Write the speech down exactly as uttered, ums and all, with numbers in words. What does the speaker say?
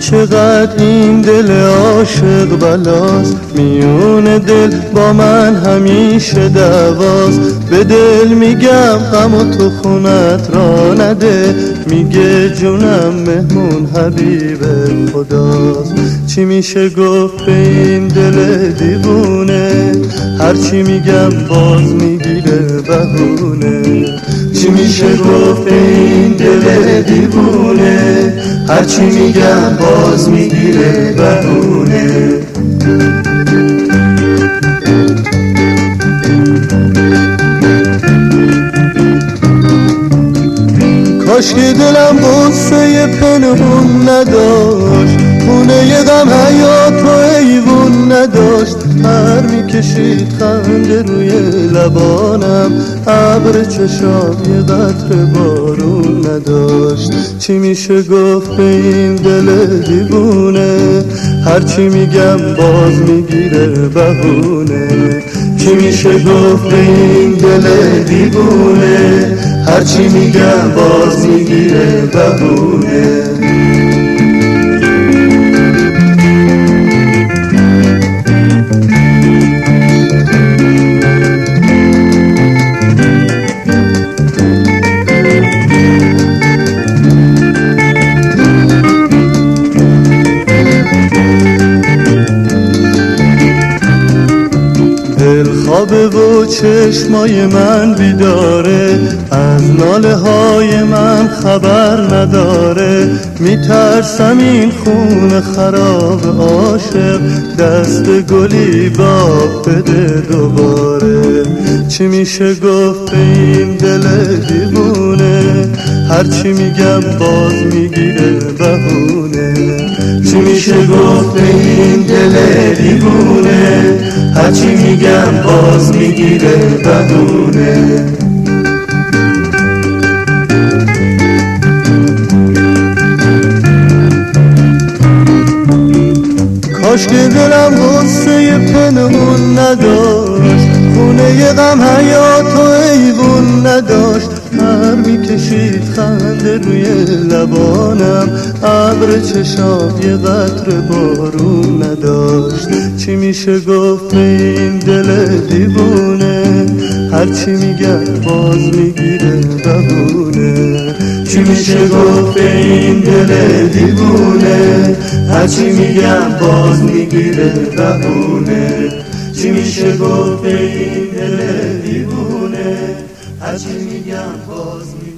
چقدر این دل عاشق بلاست، میون دل با من همیشه دعواست. به دل میگم غم و تو خونت را نده، میگه جونم مهمون حبیب خداست. چی میشه گفت به این دل دیوونه، هرچی میگم باز میگیره بهونه. چی میشه گفت به این دل دیوونه، هرچی میگم باز میگیره بهونه. کاش که دلم غصه پنهون نداشت، خونه غم حیات و ایوون نداشت. پر میکشید خنده روی لبانم، ابر چشام یه قطره بارون نداشت. چی میشه گفت به این دل دیوونه، هرچی میگم باز میگیره بهونه. چی میشه گفت به این دل دیوونه، هرچی میگم باز میگیره بهونه. دل خوابه و چشمای من بیداره، از ناله های من خبر نداره. میترسم این خون خراب عاشق، دست گلی باب بده دوباره. چی میشه گفت به این دل دیوونه، هرچی میگم باز میگیره بهونه. چی میشه گفت به این دل دیوونه، هرچی میگم باز میگیره بهونه. کاش که دلم غصه پنهون نداشت، خونه غم حیات و ایوون نداشت. پر میکشید خنده روی لبانم، ابر چشام یه قطره بارون نداشت. چی میشه گفت به این دل دیوونه، هرچی میگم باز میگیره بهونه. چی میشه گفت به این دل دیوونه، هرچی میگم باز میگیره بهونه. چی میشه گفت به این دل دیوونه، هرچی میگم باز میگیره